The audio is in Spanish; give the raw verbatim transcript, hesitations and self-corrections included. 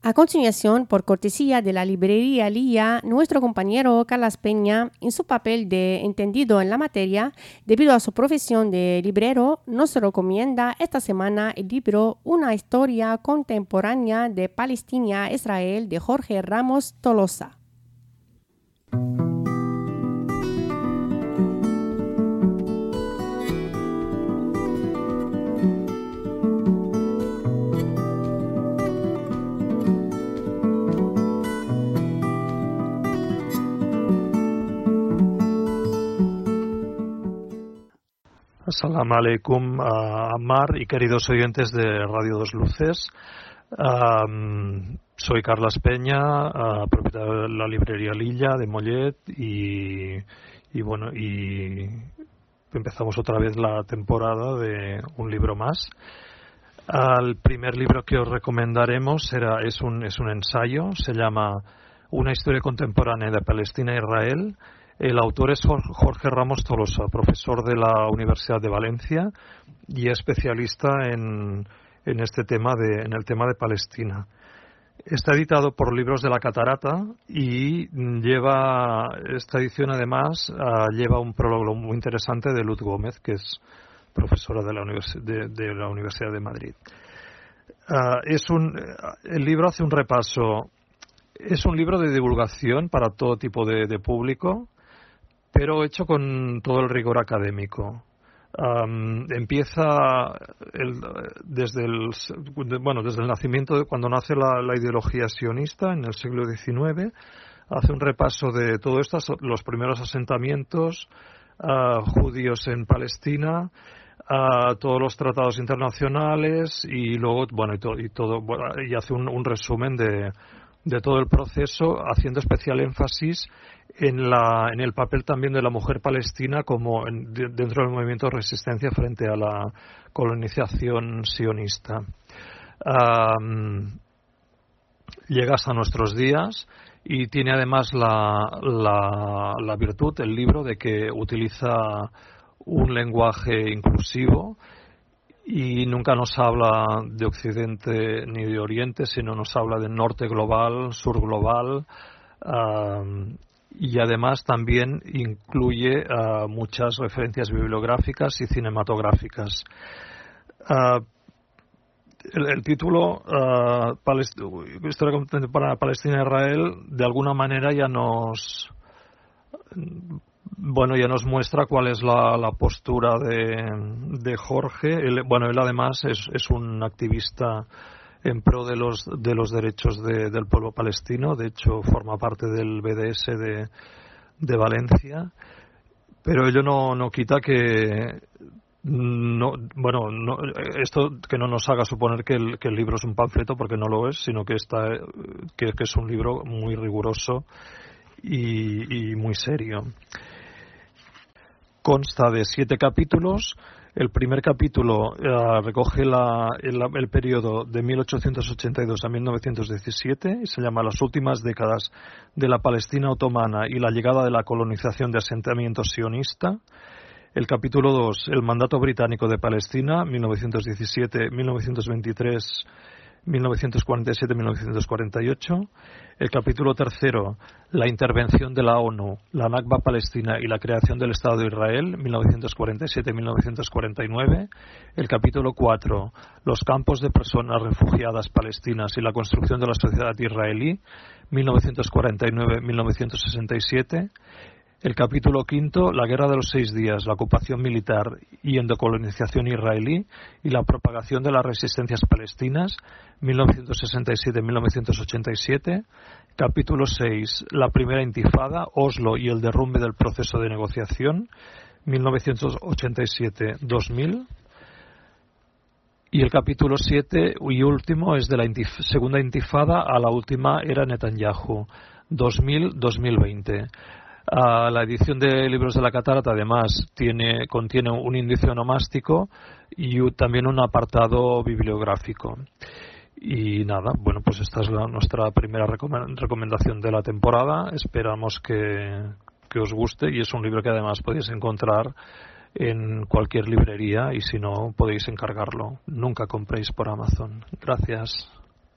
A continuación, por cortesía de la librería Lía, nuestro compañero Carlos Peña, en su papel de entendido en la materia, debido a su profesión de librero, nos recomienda esta semana el libro Una historia contemporánea de Palestina-Israel de Jorge Ramos Tolosa. Assalamu alaikum, uh, Ammar y queridos oyentes de Radio Dos Luces. Um, soy Carlos Peña, uh, propietario de la librería Lilla de Mollet y, y bueno, y empezamos otra vez la temporada de un libro más. Uh, el primer libro que os recomendaremos será, es, un, es un ensayo, se llama Una historia contemporánea de Palestina e Israel. El autor es Jorge Ramos Tolosa, profesor de la Universidad de Valencia y especialista en, en este tema de, en el tema de Palestina. Está editado por Libros de la Catarata y lleva esta edición además uh, lleva un prólogo muy interesante de Luz Gómez, que es profesora de la, univers- de, de la Universidad de Madrid. Uh, es un, el libro hace un repaso. Es un libro de divulgación para todo tipo de, de público, pero hecho con todo el rigor académico. Um, empieza el, desde el bueno desde el nacimiento de cuando nace la, la ideología sionista en el siglo diecinueve. Hace un repaso de todo esto, los primeros asentamientos uh, judíos en Palestina, uh, todos los tratados internacionales y luego bueno y, to, y todo bueno, y hace un, un resumen de de todo el proceso, haciendo especial énfasis en la en el papel también de la mujer palestina como en, de, dentro del movimiento de resistencia frente a la colonización sionista. Um, llega hasta nuestros días y tiene además la, la, la virtud, el libro, de que utiliza un lenguaje inclusivo y nunca nos habla de Occidente ni de Oriente, sino nos habla de norte global, sur global, uh, y además también incluye uh, muchas referencias bibliográficas y cinematográficas. Uh, el, el título, uh, Palest- Historia contemporánea para Palestina e Israel, de alguna manera ya nos... Bueno, ya nos muestra cuál es la, la postura de, de Jorge. Él, bueno, él además es, es un activista en pro de los de los derechos de, del pueblo palestino. De hecho, forma parte del B D S de, de Valencia. Pero ello no, no quita que no, bueno, no, esto que no nos haga suponer que el, que el libro es un panfleto, porque no lo es, sino que está que, que es un libro muy riguroso y, y muy serio. Consta de siete capítulos. El primer capítulo uh, recoge la, el, el periodo de mil ochocientos ochenta y dos a mil novecientos diecisiete y se llama Las últimas décadas de la Palestina otomana y la llegada de la colonización de asentamiento sionista. El capítulo dos, El mandato británico de Palestina, mil novecientos diecisiete a mil novecientos veintitrés, mil novecientos cuarenta y siete a mil novecientos cuarenta y ocho. El capítulo tercero, La intervención de la ONU, la Nakba palestina y la creación del Estado de Israel, mil novecientos cuarenta y siete a mil novecientos cuarenta y nueve. El capítulo cuatro, Los campos de personas refugiadas palestinas y la construcción de la sociedad israelí, mil novecientos cuarenta y nueve a mil novecientos sesenta y siete. El capítulo quinto, La guerra de los seis días, la ocupación militar y endocolonización israelí y la propagación de las resistencias palestinas, mil novecientos sesenta y siete a mil novecientos ochenta y siete. Capítulo seis, La primera intifada, Oslo y el derrumbe del proceso de negociación, mil novecientos ochenta y siete a dos mil. Y el capítulo siete y último es de la intif- segunda intifada a la última era Netanyahu, dos mil a dos mil veinte. Uh, la edición de Libros de la Catarata además tiene, contiene un índice onomástico y u, también un apartado bibliográfico. Y nada, bueno, pues esta es la, nuestra primera recom- recomendación de la temporada. Esperamos que, que os guste y es un libro que además podéis encontrar en cualquier librería y si no podéis encargarlo. Nunca compréis por Amazon. Gracias.